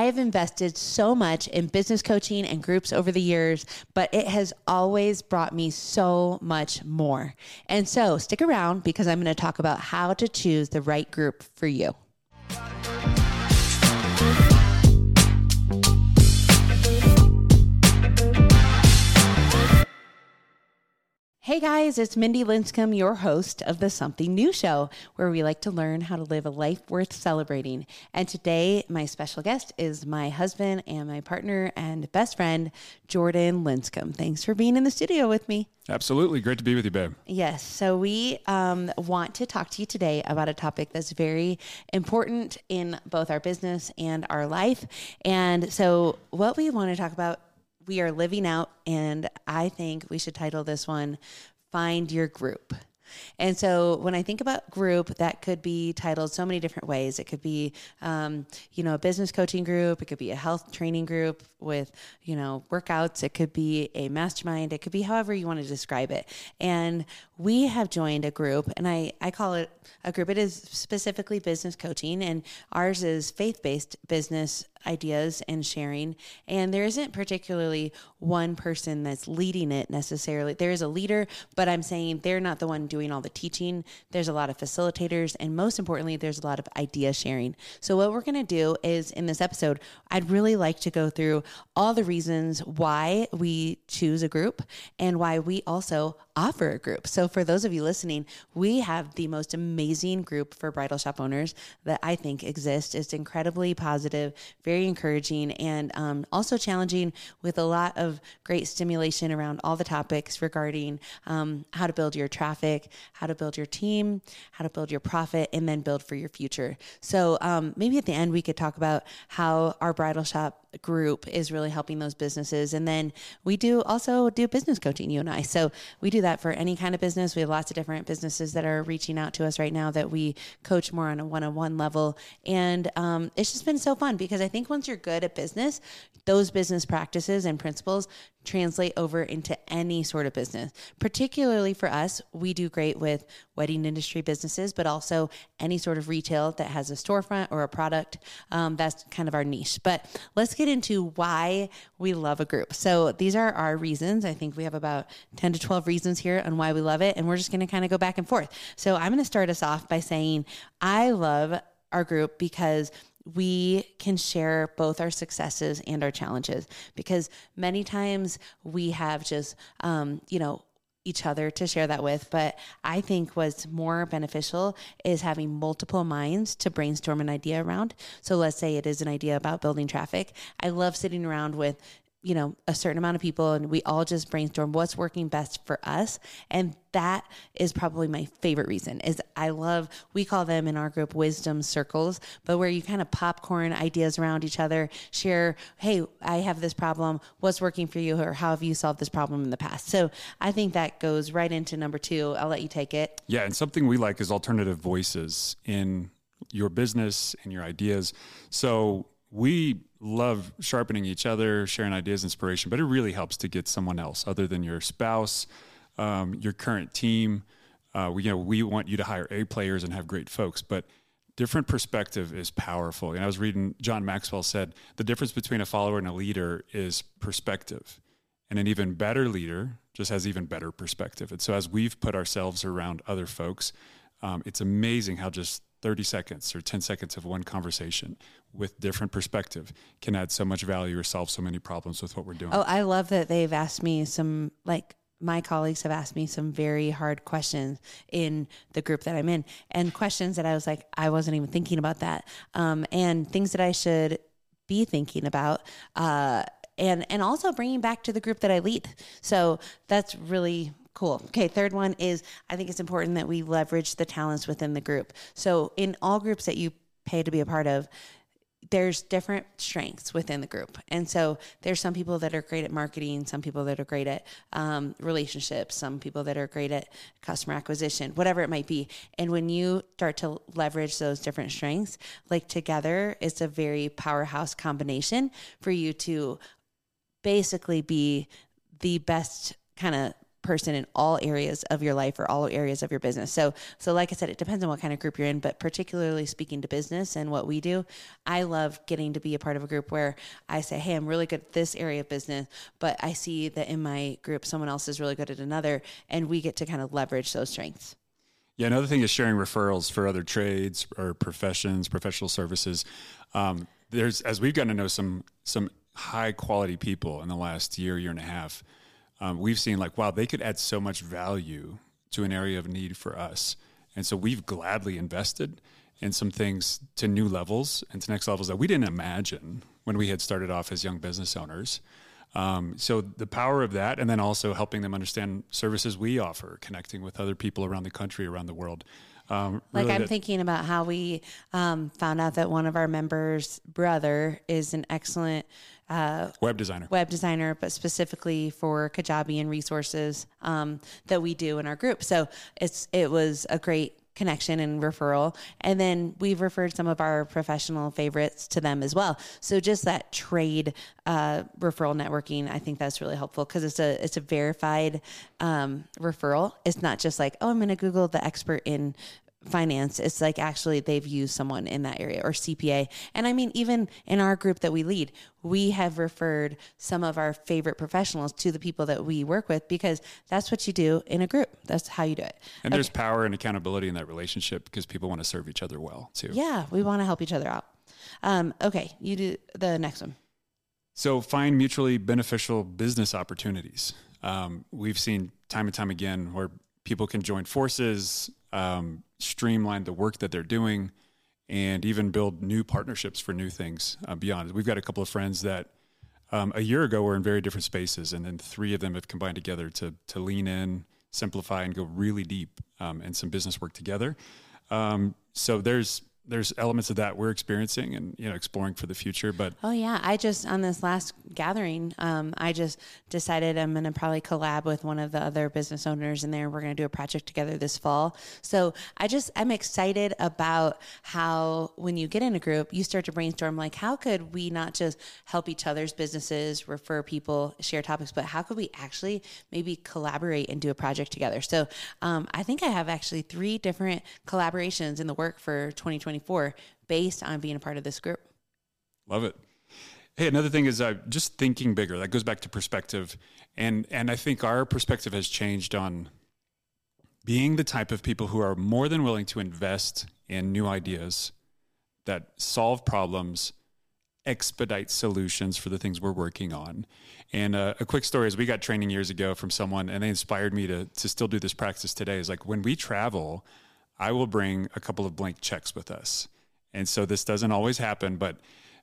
have invested so much in business coaching and groups over the years, but it has always brought me so much more. And so stick around because I'm going to talk about how to choose the right group for you. Hey guys, it's Mindy Linscomb, your host of the Something New Show, where we like to learn how to live a life worth celebrating. And today, my special guest is my husband and my partner and best friend, Jordan Linscomb. Thanks for being in the studio with me. Absolutely. Great to be with you, babe. Yes. So we want to talk to you today about a topic that's very important in both our business and our life. And so what we want to talk about, we are living out, and I think we should title this one, Find Your Group. And so when I think about group, that could be titled so many different ways. It could be, a business coaching group. It could be a health training group with, workouts. It could be a mastermind. It could be however you want to describe it. And we have joined a group, and I call it a group. It is specifically business coaching, and ours is faith-based business ideas and sharing. And there isn't particularly one person that's leading it necessarily. There is a leader, but I'm saying they're not the one doing all the teaching. There's a lot of facilitators, and most importantly, there's a lot of idea sharing. So what we're going to do is in this episode, I'd really like to go through all the reasons why we choose a group and why we also offer a group. So for those of you listening, we have the most amazing group for bridal shop owners that I think exists. It's incredibly positive, very encouraging, and also challenging, with a lot of great stimulation around all the topics regarding how to build your traffic, how to build your team, how to build your profit, and then build for your future. So maybe at the end we could talk about how our bridal shop group is really helping those businesses. And then we also do business coaching, you and I. So we do that for any kind of business. We have lots of different businesses that are reaching out to us right now that we coach more on a one-on-one level. And it's just been so fun because I think once you're good at business, those business practices and principles translate over into any sort of business. Particularly for us, we do great with wedding industry businesses, but also any sort of retail that has a storefront or a product. That's kind of our niche. But let's get into why we love a group. So these are our reasons. I think we have about 10 to 12 reasons here on why we love it. And we're just going to kind of go back and forth. So I'm going to start us off by saying I love our group because we can share both our successes and our challenges, because many times we have just, each other to share that with. But I think what's more beneficial is having multiple minds to brainstorm an idea around. So let's say it is an idea about building traffic. I love sitting around with a certain amount of people, and we all just brainstorm what's working best for us. And that is probably my favorite reason. Is we call them in our group wisdom circles, but where you kind of popcorn ideas around each other, share, hey, I have this problem, what's working for you, or how have you solved this problem in the past? So I think that goes right into number 2. I'll let you take it. Yeah, and something we like is alternative voices in your business and your ideas. So we love sharpening each other, sharing ideas, inspiration, but it really helps to get someone else other than your spouse, your current team. We want you to hire A players and have great folks, but different perspective is powerful. And I was reading, John Maxwell said, the difference between a follower and a leader is perspective. And an even better leader just has even better perspective. And so as we've put ourselves around other folks, it's amazing how just 30 seconds or 10 seconds of one conversation with different perspective can add so much value or solve so many problems with what we're doing. Oh, I love that they've asked me my colleagues have asked me some very hard questions in the group that I'm in, and questions that I was like, I wasn't even thinking about that. And things that I should be thinking about, and also bringing back to the group that I lead. So that's really cool. Okay. Third one is, I think it's important that we leverage the talents within the group. So in all groups that you pay to be a part of, there's different strengths within the group. And so there's some people that are great at marketing, some people that are great at relationships, some people that are great at customer acquisition, whatever it might be. And when you start to leverage those different strengths, like together, it's a very powerhouse combination for you to basically be the best kind of person in all areas of your life or all areas of your business. So like I said, it depends on what kind of group you're in, but particularly speaking to business and what we do, I love getting to be a part of a group where I say, hey, I'm really good at this area of business, but I see that in my group, someone else is really good at another, and we get to kind of leverage those strengths. Yeah, another thing is sharing referrals for other trades or professions, professional services. As we've gotten to know some high quality people in the last year and a half, we've seen like, wow, they could add so much value to an area of need for us. And so we've gladly invested in some things to new levels and to next levels that we didn't imagine when we had started off as young business owners. So the power of that, and then also helping them understand services we offer, connecting with other people around the country, around the world. Thinking about how we found out that one of our members' brother is an excellent web designer, but specifically for Kajabi and resources that we do in our group. So it was a great connection and referral. And then we've referred some of our professional favorites to them as well. So just that trade referral networking, I think that's really helpful because it's a verified referral. It's not just like, oh, I'm going to Google the expert in finance. It's like actually they've used someone in that area or CPA. And I mean, even in our group that we lead, we have referred some of our favorite professionals to the people that we work with because that's what you do in a group. That's how you do it. And there's power and accountability in that relationship because people want to serve each other well too. Yeah, we want to help each other out. Okay, you do the next one. So find mutually beneficial business opportunities. We've seen time and time again where people can join forces, streamline the work that they're doing, and even build new partnerships for new things beyond. We've got a couple of friends that a year ago were in very different spaces, and then 3 of them have combined together to lean in, simplify, and go really deep in some business work together. So there's elements of that we're experiencing and exploring for the future. But I just on this last gathering, I just decided I'm going to probably collab with one of the other business owners in there. We're going to do a project together this fall. So I'm excited about how when you get in a group, you start to brainstorm like, how could we not just help each other's businesses, refer people, share topics, but how could we actually maybe collaborate and do a project together? So I think I have actually 3 different collaborations in the work for 2024 based on being a part of this group. Love it. Hey, another thing is just thinking bigger. That goes back to perspective. And I think our perspective has changed on being the type of people who are more than willing to invest in new ideas that solve problems, expedite solutions for the things we're working on. And a quick story is we got training years ago from someone, and they inspired me to still do this practice today. Is like when we travel, I will bring a couple of blank checks with us. And so this doesn't always happen, but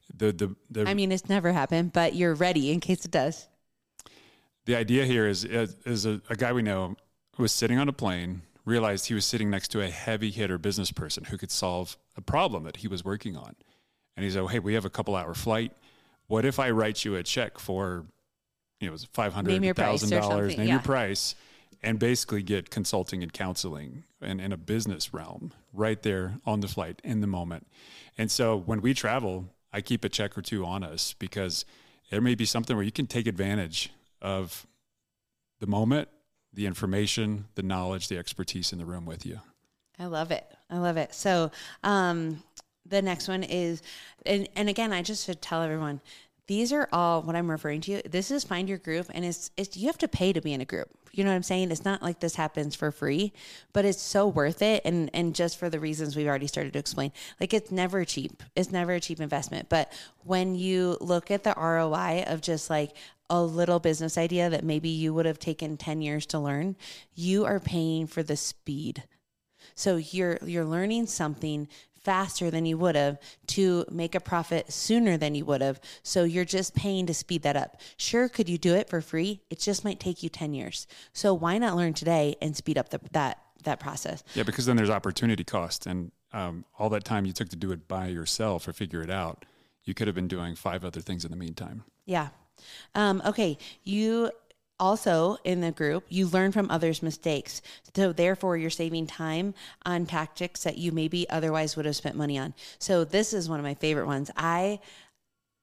I mean, it's never happened, but you're ready in case it does. The idea here is a guy we know was sitting on a plane, realized he was sitting next to a heavy hitter business person who could solve a problem that he was working on. And he's like, hey, we have a couple hour flight. What if I write you a check for, it was $500,000, name your price, and basically get consulting and counseling in a business realm right there on the flight in the moment. And so when we travel, I keep a check or 2 on us because there may be something where you can take advantage of the moment, the information, the knowledge, the expertise in the room with you. I love it. So the next one is, and again, I just should tell everyone, these are all what I'm referring to. This is find your group, and it's you have to pay to be in a group. You know what I'm saying? It's not like this happens for free, but it's so worth it. And just for the reasons we've already started to explain, like it's never cheap. It's never a cheap investment. But when you look at the ROI of just like a little business idea that maybe you would have taken 10 years to learn, you are paying for the speed. So you're learning something faster than you would have to make a profit sooner than you would have. So you're just paying to speed that up. Sure, could you do it for free? It just might take you 10 years. So why not learn today and speed up that process? Yeah, because then there's opportunity cost. And all that time you took to do it by yourself or figure it out, you could have been doing 5 other things in the meantime. Yeah. Okay. You also in the group, you learn from others' mistakes. So therefore you're saving time on tactics that you maybe otherwise would have spent money on. So this is one of my favorite ones. I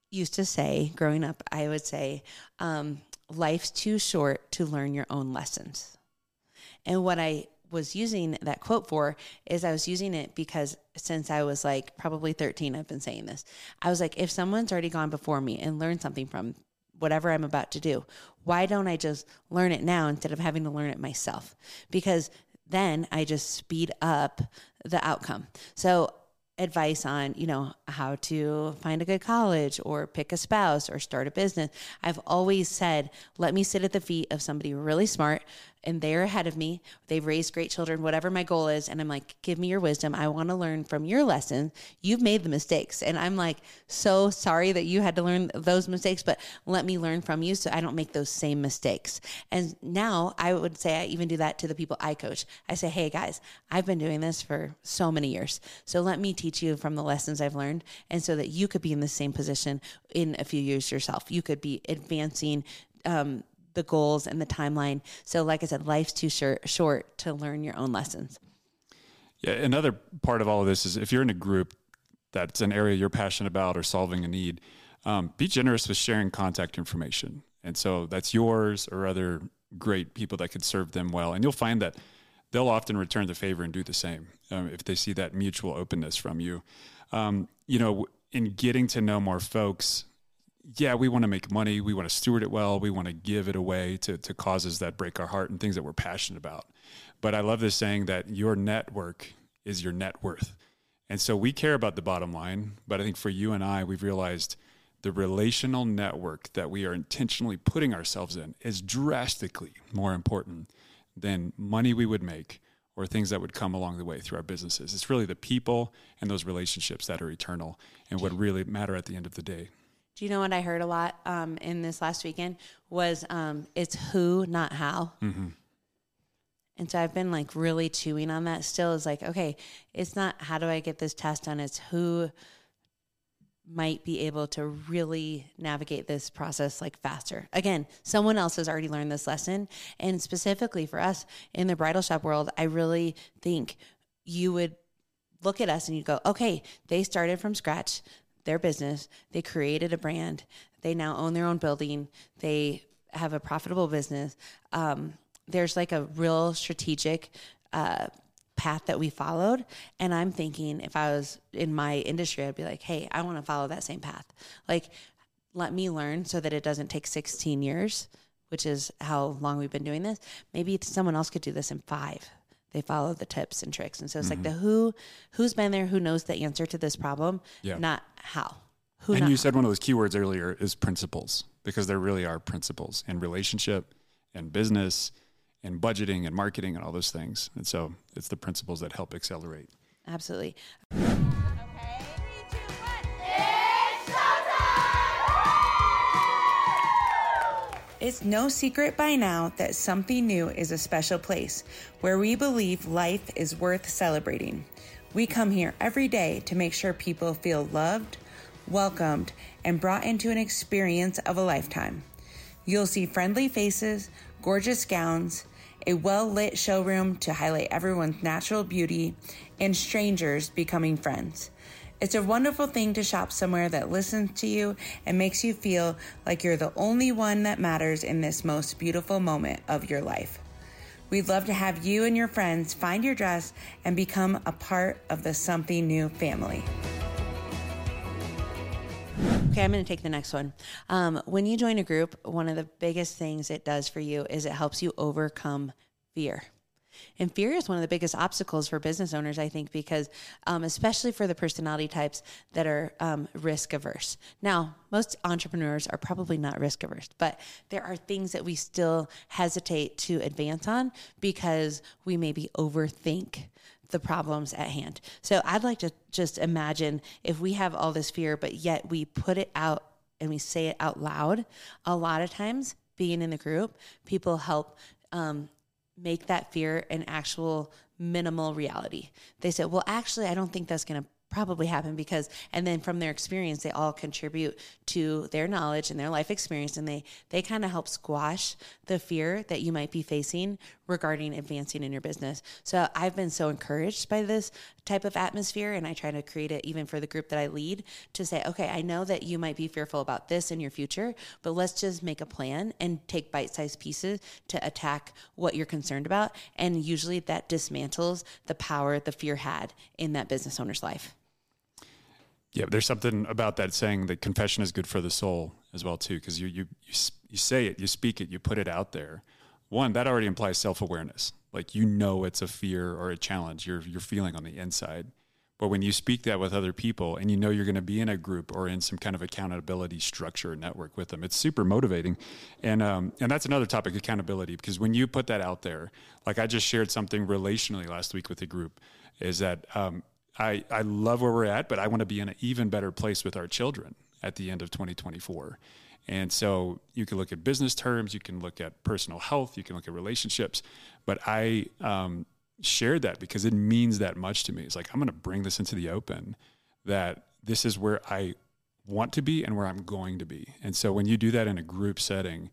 used to say growing up, I would say, life's too short to learn your own lessons. And what I was using that quote for is I was using it because since I was like probably 13, I've been saying this. I was like, if someone's already gone before me and learned something from whatever I'm about to do, why don't I just learn it now instead of having to learn it myself? Because then I just speed up the outcome. So advice on, how to find a good college or pick a spouse or start a business. I've always said, let me sit at the feet of somebody really smart and they're ahead of me. They've raised great children, whatever my goal is. And I'm like, give me your wisdom. I want to learn from your lessons. You've made the mistakes. And I'm like, so sorry that you had to learn those mistakes, but let me learn from you so I don't make those same mistakes. And now I would say I even do that to the people I coach. I say, hey guys, I've been doing this for so many years. So let me teach you from the lessons I've learned. And so that you could be in the same position in a few years yourself. You could be advancing, the goals and the timeline. So like I said, life's too short to learn your own lessons. Yeah. Another part of all of this is if you're in a group that's an area you're passionate about or solving a need, be generous with sharing contact information. And so that's yours or other great people that could serve them well. And you'll find that they'll often return the favor and do the same if they see that mutual openness from you. In getting to know more folks, yeah, we want to make money. We want to steward it well. We want to give it away to causes that break our heart and things that we're passionate about. But I love this saying that your network is your net worth. And so we care about the bottom line. But I think for you and I, we've realized the relational network that we are intentionally putting ourselves in is drastically more important than money we would make or things that would come along the way through our businesses. It's really the people and those relationships that are eternal and what really matter at the end of the day. Do you know what I heard a lot in this last weekend was it's who, not how. Mm-hmm. And so I've been like really chewing on that still. Is like, okay, it's not how do I get this test done? It's who might be able to really navigate this process like faster. Again, someone else has already learned this lesson. And specifically for us in the bridal shop world, I really think you would look at us and you'd go, okay, they started from scratch. Their business, they created a brand, they now own their own building, they have a profitable business. There's like a real strategic path that we followed. And I'm thinking if I was in my industry, I'd be like, hey, I want to follow that same path. Like, let me learn so that it doesn't take 16 years, which is how long we've been doing this. Maybe someone else could do this in 5. They follow the tips and tricks. And so it's like the who's been there, who knows the answer to this problem, not how. And you said one of those keywords earlier is principles, because there really are principles in relationship and business and budgeting and marketing and all those things. And so it's the principles that help accelerate. Absolutely. It's no secret by now that Something New is a special place where we believe life is worth celebrating. We come here every day to make sure people feel loved, welcomed, and brought into an experience of a lifetime. You'll see friendly faces, gorgeous gowns, a well-lit showroom to highlight everyone's natural beauty, and strangers becoming friends. It's a wonderful thing to shop somewhere that listens to you and makes you feel like you're the only one that matters in this most beautiful moment of your life. We'd love to have you and your friends find your dress and become a part of the Something New family. Okay, I'm going to take the next one. When you join a group, one of the biggest things it does for you is it helps you overcome fear. And fear is one of the biggest obstacles for business owners, I think, because especially for the personality types that are risk averse. Now, most entrepreneurs are probably not risk averse, but there are things that we still hesitate to advance on because we maybe overthink the problems at hand. So I'd like to just imagine if we have all this fear, but yet we put it out and we say it out loud. A lot of times being in the group, people help make that fear an actual minimal reality. They say, well, actually, I don't think that's going to probably happen because, and then from their experience, they all contribute to their knowledge and their life experience. And they kind of help squash the fear that you might be facing regarding advancing in your business. So I've been so encouraged by this type of atmosphere, and I try to create it even for the group that I lead, to say, okay, I know that you might be fearful about this in your future, but let's just make a plan and take bite-sized pieces to attack what you're concerned about. And usually that dismantles the power the fear had in that business owner's life. Yeah, there's something about that saying that confession is good for the soul as well too, because you say it, you speak it, you put it out there. One, that already implies self-awareness. Like, you know, it's a fear or a challenge you're feeling on the inside. But when you speak that with other people and you know you're going to be in a group or in some kind of accountability structure or network with them, it's super motivating. And that's another topic, accountability, because when you put that out there, like I just shared something relationally last week with a group, is that I love where we're at, but I want to be in an even better place with our children at the end of 2024. And so you can look at business terms, you can look at personal health, you can look at relationships, but I shared that because it means that much to me. It's like, I'm going to bring this into the open, that this is where I want to be and where I'm going to be. And so when you do that in a group setting,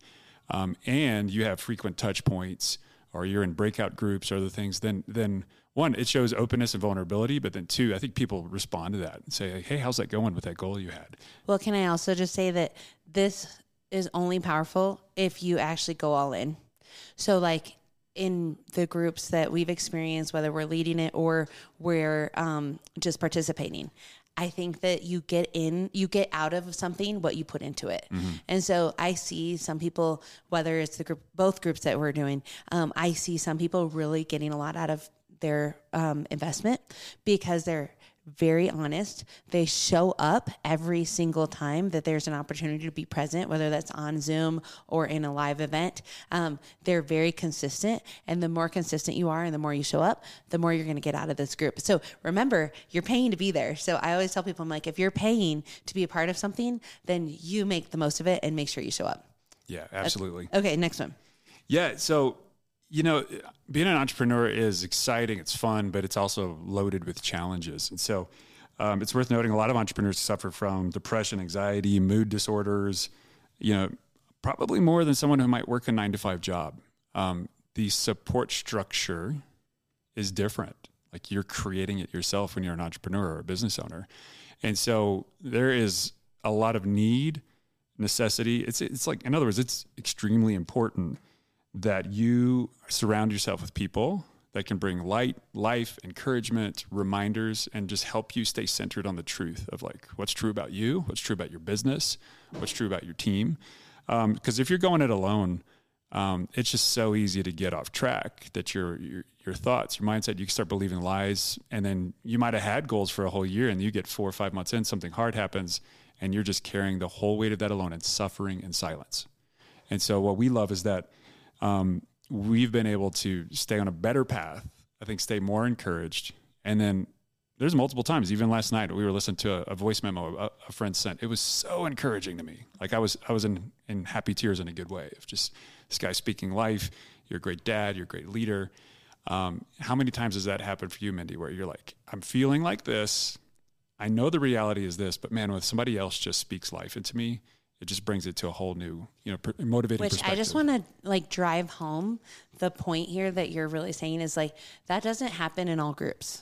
and you have frequent touch points, or you're in breakout groups or other things, then one, it shows openness and vulnerability, but then two, I think people respond to that and say, hey, how's that going with that goal you had? Well, can I also just say that this is only powerful if you actually go all in. So like in the groups that we've experienced, whether we're leading it or we're just participating, I think that you get out of something what you put into it. Mm-hmm. And so I see some people, whether it's the group, both groups that we're doing, I see some people really getting a lot out of their investment because they're very honest. They show up every single time that there's an opportunity to be present, whether that's on Zoom or in a live event. They're very consistent. And the more consistent you are and the more you show up, the more you're going to get out of this group. So remember, you're paying to be there. So I always tell people, I'm like, if you're paying to be a part of something, then you make the most of it and make sure you show up. Yeah, absolutely. Okay, next one. Yeah, so being an entrepreneur is exciting, it's fun, but it's also loaded with challenges. And so it's worth noting a lot of entrepreneurs suffer from depression, anxiety, mood disorders, probably more than someone who might work a 9-to-5 job. The support structure is different. Like, you're creating it yourself when you're an entrepreneur or a business owner. And so there is a lot of necessity. It's like, in other words, it's extremely important that you surround yourself with people that can bring light, life, encouragement, reminders, and just help you stay centered on the truth of like what's true about you, what's true about your business, what's true about your team. Because if you're going it alone, it's just so easy to get off track, that your thoughts, your mindset, you can start believing lies. And then you might have had goals for a whole year and you get 4 or 5 months in, something hard happens, and you're just carrying the whole weight of that alone and suffering in silence. And so what we love is that we've been able to stay on a better path, I think, stay more encouraged. And then there's multiple times, even last night, we were listening to a voice memo a friend sent. It was so encouraging to me. Like, I was in happy tears in a good way of just this guy speaking life. You're a great dad. You're a great leader. How many times has that happened for you, Mindy, where you're like, I'm feeling like this. I know the reality is this, but man, when somebody else just speaks life into me, it just brings it to a whole new, motivating perspective. Which I just want to drive home the point here that you're really saying is that doesn't happen in all groups.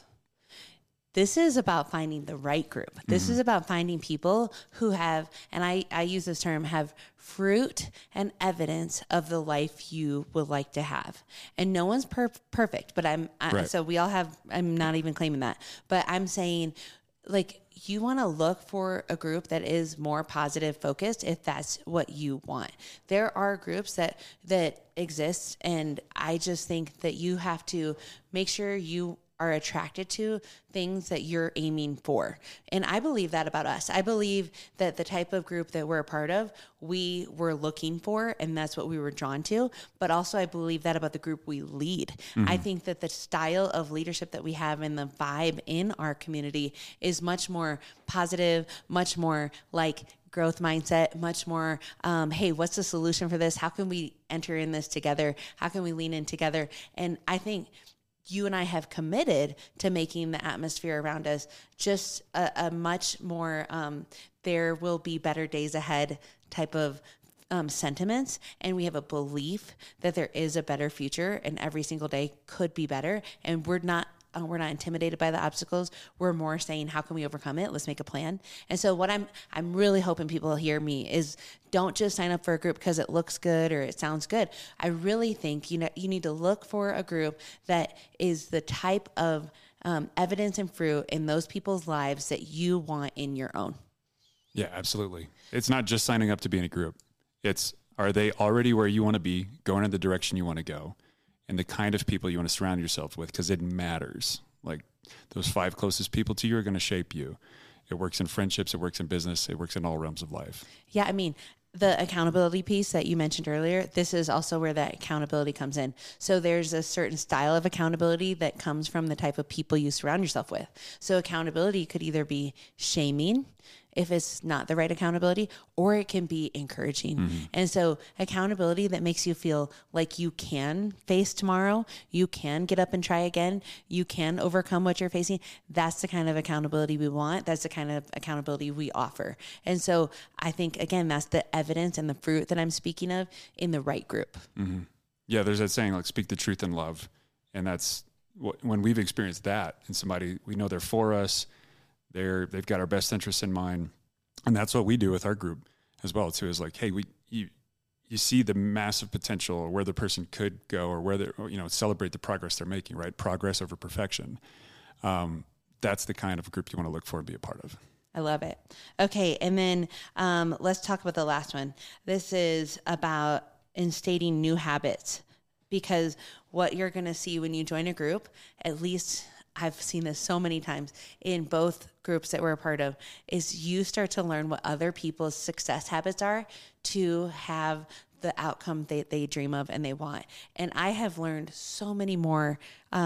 This is about finding the right group. This is about finding people who have, and I use this term, have fruit and evidence of the life you would like to have. And no one's perfect, but right. So we all have, I'm not even claiming that, but I'm saying, like, you want to look for a group that is more positive focused if that's what you want. There are groups that exist, and I just think that you have to make sure you are attracted to things that you're aiming for. And I believe that about us. I believe that the type of group that we're a part of, we were looking for, and that's what we were drawn to. But also I believe that about the group we lead. Mm-hmm. I think that the style of leadership that we have and the vibe in our community is much more positive, much more like growth mindset, much more, hey, what's the solution for this? How can we enter in this together? How can we lean in together? And I think you and I have committed to making the atmosphere around us just a much more, there will be better days ahead type of sentiments. And we have a belief that there is a better future and every single day could be better. And we're not we're not intimidated by the obstacles. We're more saying, how can we overcome it? Let's make a plan. And so what I'm really hoping people hear me is, don't just sign up for a group because it looks good or it sounds good. I really think, you need to look for a group that is the type of evidence and fruit in those people's lives that you want in your own. Yeah, absolutely. It's not just signing up to be in a group. It's, are they already where you want to be, going in the direction you want to go, and the kind of people you want to surround yourself with, because it matters. Like, those 5 closest people to you are going to shape you. It works in friendships, it works in business, it works in all realms of life. Yeah, I mean, the accountability piece that you mentioned earlier, this is also where that accountability comes in. So there's a certain style of accountability that comes from the type of people you surround yourself with. So accountability could either be shaming, if it's not the right accountability, or it can be encouraging. Mm-hmm. And so accountability that makes you feel like you can face tomorrow, you can get up and try again, you can overcome what you're facing. That's the kind of accountability we want. That's the kind of accountability we offer. And so I think, again, that's the evidence and the fruit that I'm speaking of in the right group. Mm-hmm. Yeah, there's that saying, like, speak the truth in love. And that's when we've experienced that in somebody, we know they're for us. They've got our best interests in mind. And that's what we do with our group as well, too, is like, hey, you see the massive potential, or where the person could go, or where celebrate the progress they're making, right? Progress over perfection. That's the kind of group you want to look for and be a part of. I love it. Okay. And then let's talk about the last one. This is about instating new habits, because what you're going to see when you join a group, at least I've seen this so many times in both groups that we're a part of, is you start to learn what other people's success habits are to have the outcome they dream of and they want. And I have learned so many more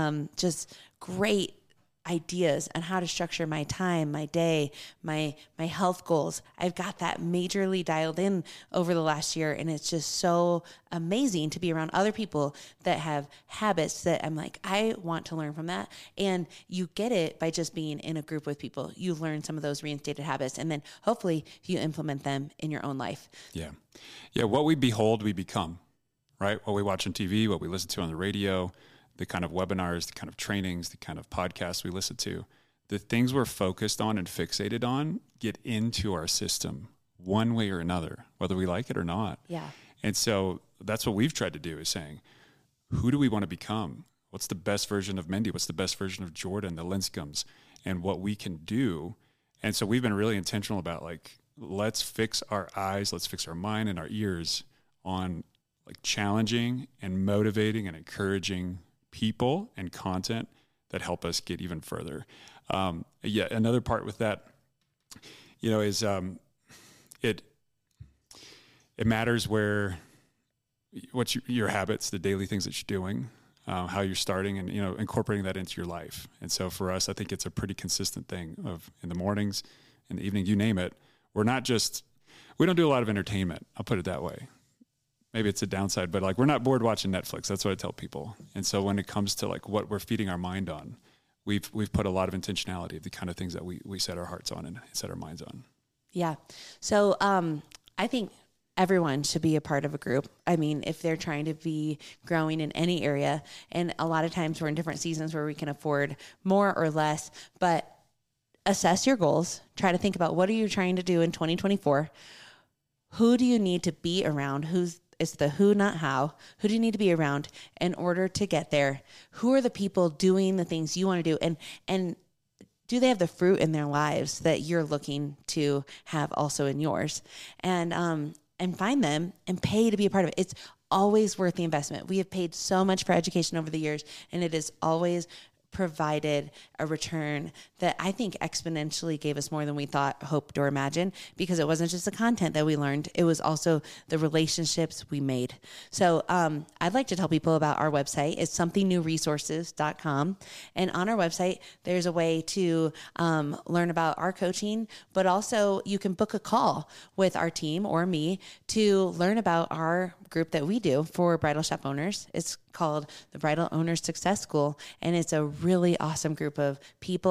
just great ideas on how to structure my time, my day, my health goals. I've got that majorly dialed in over the last year, and it's just so amazing to be around other people that have habits that I'm like, I want to learn from that. And you get it by just being in a group with people. You learn some of those reinstated habits, and then hopefully you implement them in your own life. Yeah. What we behold, we become, right? What we watch on TV, what we listen to on the radio, the kind of webinars, the kind of trainings, the kind of podcasts we listen to, the things we're focused on and fixated on get into our system one way or another, whether we like it or not. Yeah. And so that's what we've tried to do, is saying, who do we want to become? What's the best version of Mindy? What's the best version of Jordan, the Linscombs, and what we can do? And so we've been really intentional about, like, let's fix our eyes, let's fix our mind and our ears on, like, challenging and motivating and encouraging people and content that help us get even further. Another part with that, is it matters what's your habits, the daily things that you're doing, how you're starting, and incorporating that into your life. And so for us, I think it's a pretty consistent thing of, in the mornings, in the evening, you name it. We don't do a lot of entertainment. I'll put it that way. Maybe it's a downside, but, like, we're not bored watching Netflix. That's what I tell people. And so when it comes to, like, what we're feeding our mind on, we've put a lot of intentionality of the kind of things that we set our hearts on and set our minds on. Yeah. So I think everyone should be a part of a group. I mean, if they're trying to be growing in any area, and a lot of times we're in different seasons where we can afford more or less, but assess your goals. Try to think about, what are you trying to do in 2024? Who do you need to be around? It's the who, not how. Who do you need to be around in order to get there? Who are the people doing the things you want to do? And do they have the fruit in their lives that you're looking to have also in yours? And find them and pay to be a part of it. It's always worth the investment. We have paid so much for education over the years, and it is always provided a return that I think exponentially gave us more than we thought, hoped, or imagined, because it wasn't just the content that we learned, it was also the relationships we made. So I'd like to tell people about our website. It's somethingnewresources.com. And on our website, there's a way to learn about our coaching, but also you can book a call with our team or me to learn about our group that we do for bridal shop owners. It's called the Bridal Owners Success School, and it's a really awesome group of people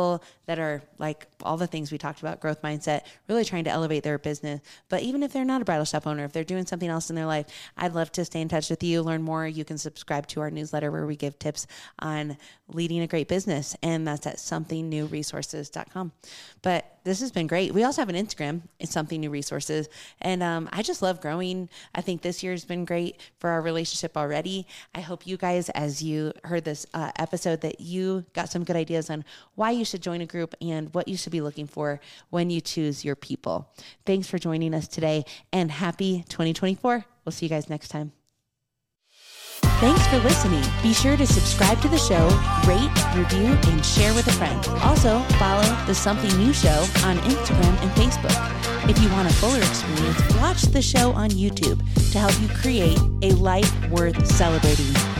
that are like all the things we talked about, growth mindset, really trying to elevate their business. But even if they're not a bridal shop owner, if they're doing something else in their life, I'd love to stay in touch with you, learn more. You can subscribe to our newsletter where we give tips on leading a great business. And that's at somethingnewresources.com. But this has been great. We also have an Instagram. It's Something New Resources. And I just love growing. I think this year has been great for our relationship already. I hope you guys, as you heard this episode, that you got some good ideas on why you should join a group and what you should be looking for when you choose your people. Thanks for joining us today, and happy 2024. We'll see you guys next time. Thanks for listening. Be sure to subscribe to the show, rate, review, and share with a friend. Also, follow The Something New Show on Instagram and Facebook. If you want a fuller experience, watch the show on YouTube to help you create a life worth celebrating.